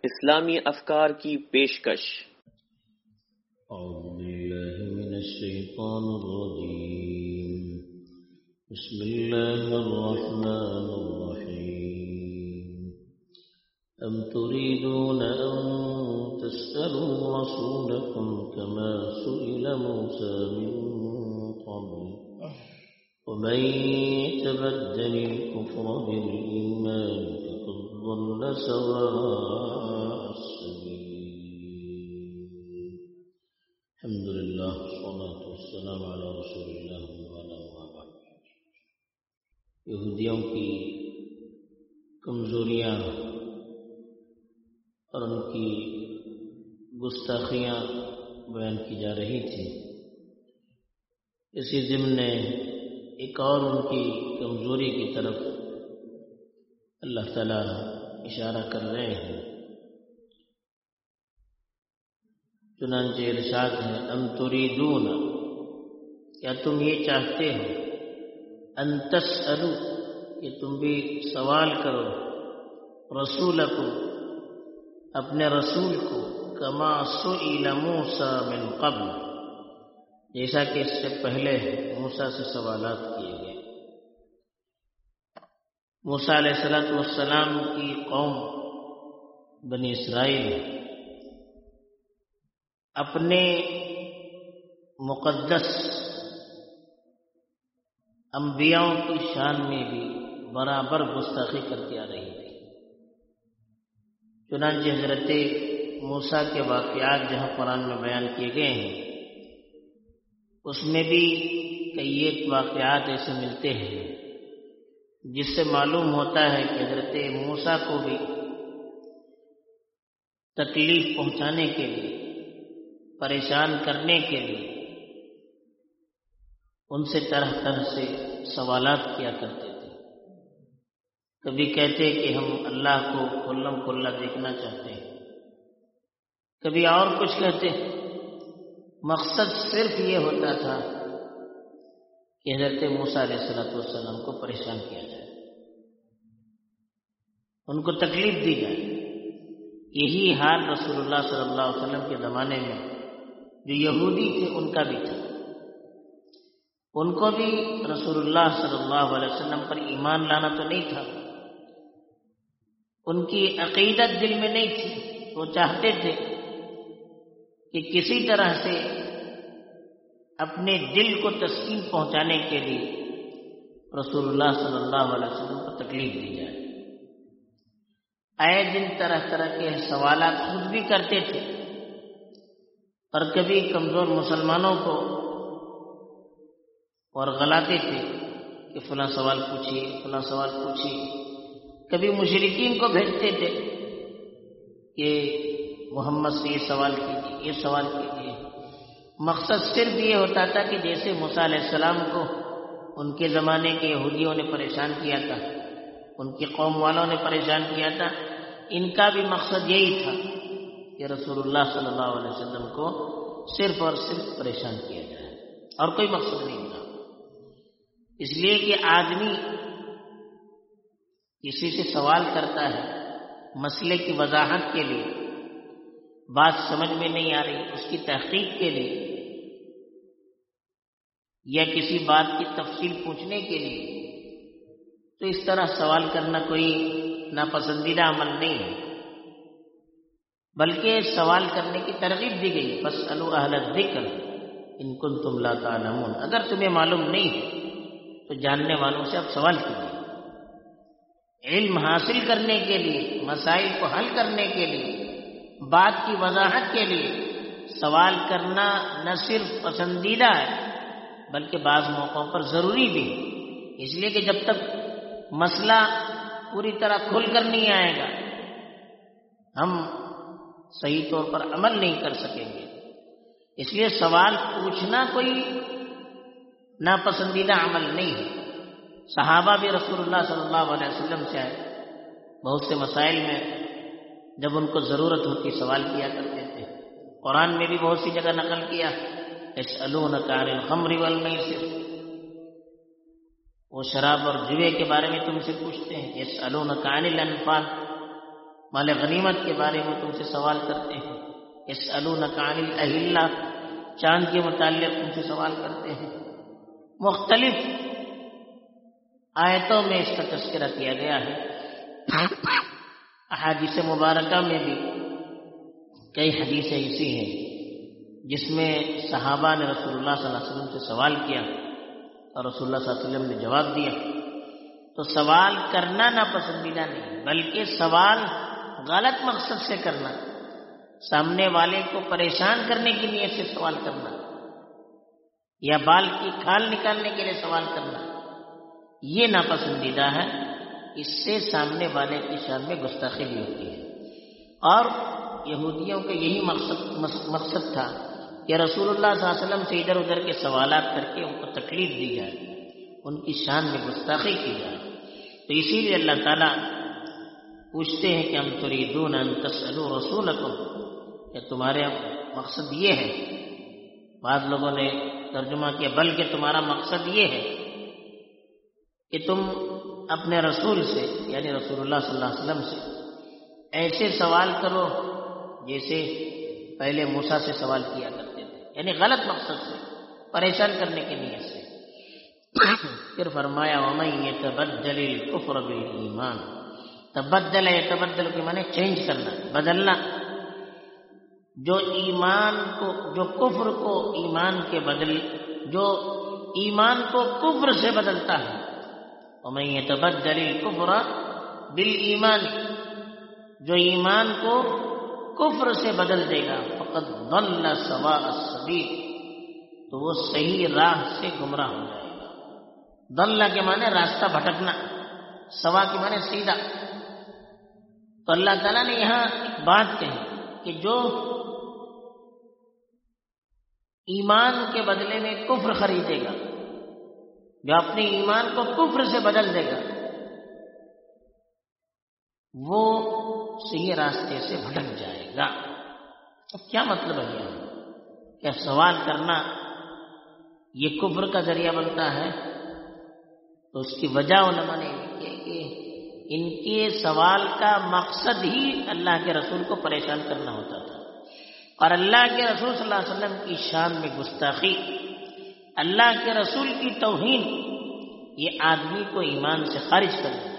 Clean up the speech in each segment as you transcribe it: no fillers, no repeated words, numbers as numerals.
اسلامی افکار کی پیشکش۔ اعوذ باللہ من الشیطان الرجیم، بسم اللہ الرحمن الرحیم۔ ام تريدون ان تسألوا رسولكم كما سئل موسى من قبل ومن يتبدل الكفر بالإيمان فقد ضل سواء السبيل۔ الحمد لله والصلاة والسلام على رسول الله وعلى آله۔ یہودیوں کی کمزوریاں اور ان کی گستاخیاں بیان کی جا رہی تھی، اسی ضمن ایک اور ان کی کمزوری کی طرف اللہ تعالیٰ اشارہ کر رہے ہیں۔ چنانچہ ارشاد ہے، ام تریدون، کیا تم یہ چاہتے ہو، ان تسألوا، کہ تم بھی سوال کرو، رسولکم، اپنے رسول کو، کما سئل موسیٰ من قبل، جیسا کہ اس سے پہلے موسیٰ سے سوالات کیے گئے۔ موسیٰ علیہ السلام کی قوم بنی اسرائیل اپنے مقدس انبیاء کی شان میں بھی برابر گستاخی کرتی آ رہی تھی۔ چنانچہ حضرت موسیٰ کے واقعات جہاں قرآن میں بیان کیے گئے ہیں، اس میں بھی کئی ایک واقعات ایسے ملتے ہیں جس سے معلوم ہوتا ہے کہ حضرت موسیٰ کو بھی تکلیف پہنچانے کے لیے، پریشان کرنے کے لیے ان سے طرح طرح سے سوالات کیا کرتے تھے۔ کبھی کہتے کہ ہم اللہ کو کھلم کھلا دیکھنا چاہتے ہیں، کبھی اور کچھ کہتے۔ مقصد صرف یہ ہوتا تھا کہ حضرت موسیٰ علیہ السلام کو پریشان کیا جائے، ان کو تکلیف دی جائے۔ یہی حال رسول اللہ صلی اللہ علیہ وسلم کے زمانے میں جو یہودی تھے ان کا بھی تھا۔ ان کو بھی رسول اللہ صلی اللہ علیہ وسلم پر ایمان لانا تو نہیں تھا، ان کی عقیدت دل میں نہیں تھی۔ وہ چاہتے تھے کہ کسی طرح سے اپنے دل کو تسکین پہنچانے کے لیے رسول اللہ صلی اللہ علیہ وسلم کو تکلیف دی جائے۔ آئے دن طرح طرح کے سوالات خود بھی کرتے تھے، اور کبھی کمزور مسلمانوں کو اور غلاتے تھے کہ فلاں سوال پوچھیے، فلاں سوال پوچھیے۔ کبھی مشرکین کو بھیجتے تھے کہ محمد سے یہ سوال کیجیے، یہ سوال کیجیے۔ مقصد صرف یہ ہوتا تھا کہ جیسے موسیٰ علیہ السلام کو ان کے زمانے کے یہودیوں نے پریشان کیا تھا، ان کی قوم والوں نے پریشان کیا تھا، ان کا بھی مقصد یہی تھا کہ رسول اللہ صلی اللہ علیہ وسلم کو صرف اور صرف پریشان کیا جائے، اور کوئی مقصد نہیں تھا۔ اس لیے کہ آدمی کسی سے سوال کرتا ہے مسئلے کی وضاحت کے لیے، بات سمجھ میں نہیں آ رہی اس کی تحقیق کے لیے، یا کسی بات کی تفصیل پوچھنے کے لیے، تو اس طرح سوال کرنا کوئی ناپسندیدہ عمل نہیں ہے، بلکہ سوال کرنے کی ترغیب دی گئی۔ فاسألوا اہل الذکر ان کنتم لا تعلمون، اگر تمہیں معلوم نہیں ہے تو جاننے والوں سے آپ سوال کیجیے۔ علم حاصل کرنے کے لیے، مسائل کو حل کرنے کے لیے، بات کی وضاحت کے لیے سوال کرنا نہ صرف پسندیدہ ہے بلکہ بعض موقعوں پر ضروری بھی ہے۔ اس لیے کہ جب تک مسئلہ پوری طرح کھل کر نہیں آئے گا ہم صحیح طور پر عمل نہیں کر سکیں گے۔ اس لیے سوال پوچھنا کوئی ناپسندیدہ عمل نہیں ہے۔ صحابہ بھی رسول اللہ صلی اللہ علیہ وسلم سے آئے، بہت سے مسائل میں جب ان کو ضرورت ہوتی سوال کیا کرتے تھے۔ قرآن میں بھی بہت سی جگہ نقل کیا، یسألونک عن الخمر والمیسر، وہ شراب اور جوے کے بارے میں تم سے پوچھتے ہیں۔ یسألونک عن الانفال، مال غنیمت کے بارے میں تم سے سوال کرتے ہیں. یسألونک عن الأہلہ، چاند کے متعلق تم سے سوال کرتے ہیں. مختلف آیتوں میں اس کا تذکرہ کیا گیا ہے. احادیث مبارکہ میں بھی کئی حدیثیں ایسی ہیں جس میں صحابہ نے رسول اللہ صلی اللہ علیہ وسلم سے سوال کیا اور رسول اللہ صلی اللہ علیہ وسلم نے جواب دیا. تو سوال کرنا ناپسندیدہ نہیں، بلکہ سوال غلط مقصد سے کرنا، سامنے والے کو پریشان کرنے کی نیت سے سوال کرنا یا بال کی کھال نکالنے کے لیے سوال کرنا، یہ ناپسندیدہ ہے. اس سے سامنے والے کی شان میں گستاخی بھی ہوتی ہے. اور یہودیوں کا یہی مقصد تھا کہ رسول اللہ صلی اللہ علیہ وسلم سے ادھر ادھر کے سوالات کر کے ان کو تکلیف دی جائے، ان کی شان میں گستاخی کی جائے. تو اسی لیے اللہ تعالیٰ پوچھتے ہیں کہ ہم تریدون ان تسألوا رسولکم، کہ تمہارے مقصد یہ ہے. بعض لوگوں نے ترجمہ کیا بلکہ تمہارا مقصد یہ ہے کہ تم اپنے رسول سے یعنی رسول اللہ صلی اللہ علیہ وسلم سے ایسے سوال کرو جیسے پہلے موسیٰ سے سوال کیا کرتے تھے، یعنی غلط مقصد سے، پریشان کرنے کی نیت سے. پھر فرمایا وَمَن يَتَبَدَّلِ الْكُفْرَ بِالْإِيمَانِ، تبدل یتبدل کے معنی چینج کرنا، بدلنا. جو ایمان کو، جو کفر کو ایمان کے بدل، جو ایمان کو کفر سے بدلتا ہے، وَمَن يَتَبَدَّلِ الْكُفْرَ بِالْإِيمَانِ، جو ایمان کو کفر سے بدل دے گا فقد ضل سواء السبیل، تو وہ صحیح راہ سے گمراہ ہو جائے گا. ضل کے معنی راستہ بھٹکنا، سوا کے معنی سیدھا. تو اللہ تعالیٰ نے یہاں ایک بات کہی کہ جو ایمان کے بدلے میں کفر خریدے گا، جو اپنے ایمان کو کفر سے بدل دے گا، وہ صحیح راستے سے بھٹک جائے گا. اب کیا مطلب ہے یہاں؟ کیا سوال کرنا یہ کفر کا ذریعہ بنتا ہے؟ تو اس کی وجہ علماء نے یہ کہ ان کے سوال کا مقصد ہی اللہ کے رسول کو پریشان کرنا ہوتا تھا، اور اللہ کے رسول صلی اللہ علیہ وسلم کی شان میں گستاخی، اللہ کے رسول کی توہین، یہ آدمی کو ایمان سے خارج کر دیتی ہے.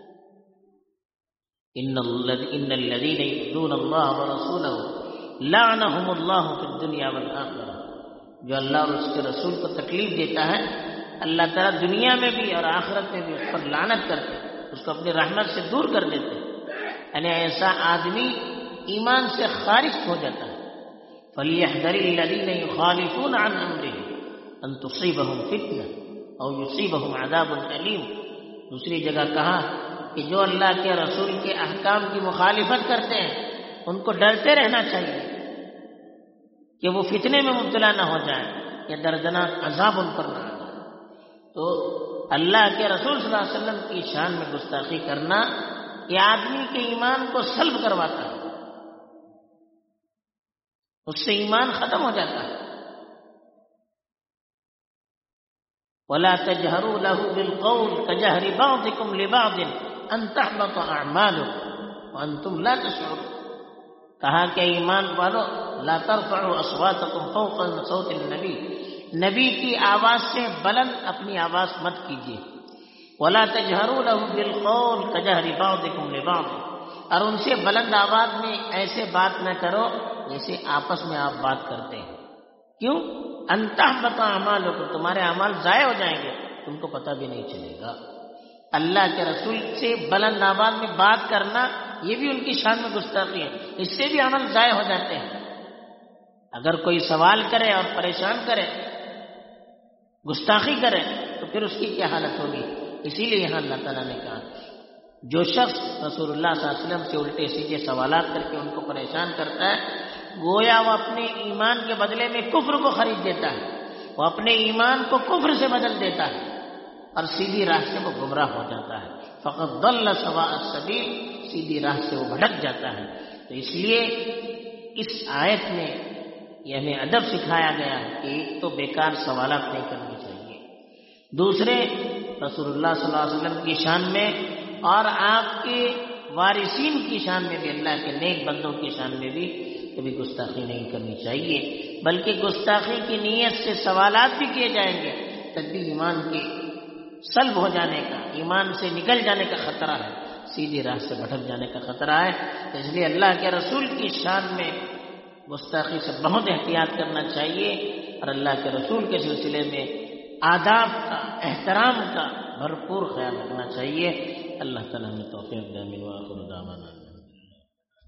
ان الذين يؤذون الله ورسوله لعنهم الله في الدنيا والآخرة، جو اللہ اور اس کے رسول کو تکلیف دیتا ہے اللہ تعالیٰ دنیا میں بھی اور آخرت میں بھی اس پر لعنت کرتے، اس کو اپنی رحمت سے دور کر دیتے. یعنی ایسا آدمی ایمان سے خارج ہو جاتا ہے. فَلْيَحْذَرِ الَّذِينَ يُخَالِفُونَ عَنْ أَمْرِهِ أَن تُصِيبَهُمْ فِتْنَةٌ أَوْ يُصِيبَهُمْ عَذَابٌ أَلِيمٌ. دوسری جگہ کہا کہ جو اللہ کے رسول کے احکام کی مخالفت کرتے ہیں ان کو ڈرتے رہنا چاہیے کہ وہ فتنے میں مبتلا نہ ہو جائیں یا دردناک عذاب ان پر نہ آ جائے. تو اللہ کے رسول صلی اللہ علیہ وسلم کی شان میں گستاخی کرنا یہ آدمی کے ایمان کو سلب کرواتا ہے، اس سے ایمان ختم ہو جاتا ہے. وَلَا تَجْهَرُوا لَهُ بِالْقَوْلِ كَجَهْرِ بَعْضِكُمْ لِبَعْضٍ أَن تَحْبَطَ أَعْمَالُكُمْ وَأَنْتُمْ لَا تَشْعُرُونَ. کہا کہ ایمان والو لا ترفعوا اصواتکم فوق صوت النبی، نبی کی آواز سے بلند اپنی آواز مت کیجیے. وَلَا تَجْهَرُوا لَهُ بِالْقَوْلِ كَجَهْرِ بَعْضِكُمْ لِبَعْضٍ، اور ان سے بلند آواز میں ایسے بات نہ کرو جیسے آپس میں آپ بات کرتے ہیں. کیوں؟ ان تحبط اعمالکم، تمہارے اعمال ضائع ہو جائیں گے، تم کو پتہ بھی نہیں چلے گا. اللہ کے رسول سے بلند آواز میں بات کرنا یہ بھی ان کی شان میں گستاخی ہے، اس سے بھی عمل ضائع ہو جاتے ہیں. اگر کوئی سوال کرے اور پریشان کرے، گستاخی کرے، تو پھر اس کی کیا حالت ہوگی. اسی لیے یہاں اللہ تعالیٰ نے کہا جو شخص رسول اللہ صلی اللہ علیہ وسلم سے الٹے سیدھے سوالات کر کے ان کو پریشان کرتا ہے، گویا وہ اپنے ایمان کے بدلے میں کفر کو خرید دیتا ہے، وہ اپنے ایمان کو کفر سے بدل دیتا ہے اور سیدھی راہ سے وہ گمراہ ہو جاتا ہے. فقط ضل سواء السبیل، سیدھی راہ سے وہ بھٹک جاتا ہے. تو اس لیے اس آیت میں یہ ہمیں ادب سکھایا گیا ہے کہ ایک تو بیکار سوالات نہیں کرنے چاہیے، دوسرے رسول اللہ صلی اللہ علیہ وسلم کی شان میں اور آپ کے وارثین کی شان میں بھی، اللہ کے نیک بندوں کی شان میں بھی کبھی گستاخی نہیں کرنی چاہیے، بلکہ گستاخی کی نیت سے سوالات بھی کیے جائیں گے تب بھی ایمان کے سلب ہو جانے کا، ایمان سے نکل جانے کا خطرہ ہے، سیدھی راہ سے بھٹک جانے کا خطرہ ہے۔ تو اس لیے اللہ کے رسول کی شان میں گستاخی سے بہت احتیاط کرنا چاہیے، اور اللہ کے رسول کے سلسلے میں آداب کا، احترام کا بھرپور خیال رکھنا چاہیے۔ اللہ تعالیٰ ہمیں توفیق دے، آمین، وآخر دعوانا